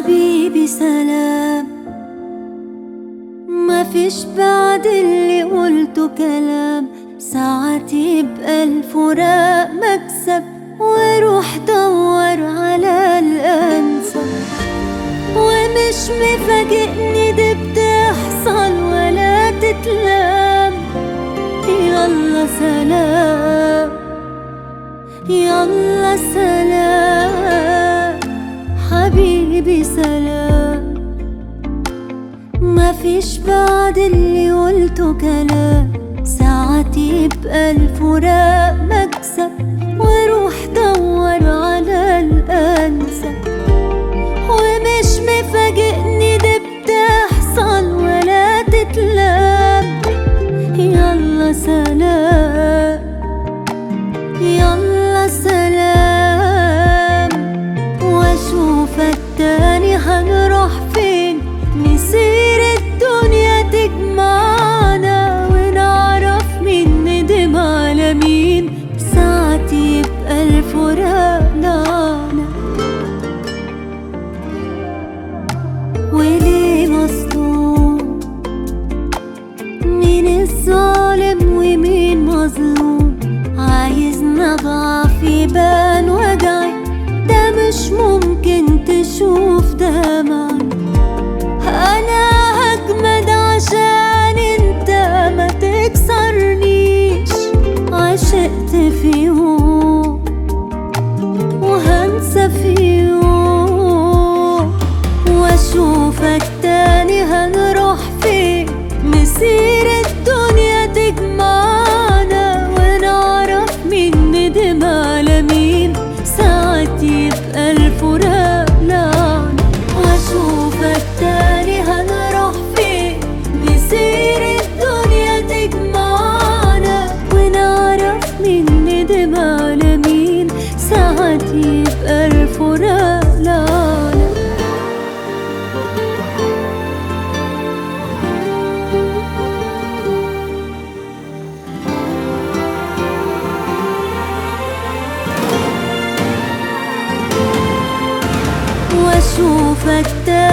حبيبي سلام، ما فيش بعد اللي قلته كلام. ساعات يبقى الفراق مكسب، وروح دور على الأنسب. ومش مفاجئني دي بتحصل ولا تتلام. يلا سلام، يلا سلام، حبيبي سلام. ما فيش بعد اللي قلته كلام. ساعات يبقى الفراق مكسب، وروح دور على الأنسب. ومش مفاجئني دي بتحصل ولا تتلام. يلا سلام، يلا سلام، واشوفك تاني هنروح فين؟ نسير الدنيا تجمعنا، ونعرف مين ندم على مين. ساعات يبقى الفراق لعنة. وليه مظلوم؟ مين الظالم ومين مظلوم؟ عايزنا ضعف يبان وجعي، ده مش ممكن تشوف دمعي. أنا هجمد عشان انت ما تكسرنيش. عشقت في يوم وهنسى في يوم، واشوفك تاني هنروح فين؟ نسير الدنيا تجمعنا، ونعرف مين ندم على مين. ساعات يبقى الفراق لعنة. واشوفك تاني هنروح فين؟ نسير الدنيا تجمعنا، ونعرف مين ندم على مين. ساعات يبقى الفراق لعنة. واشوفك تاني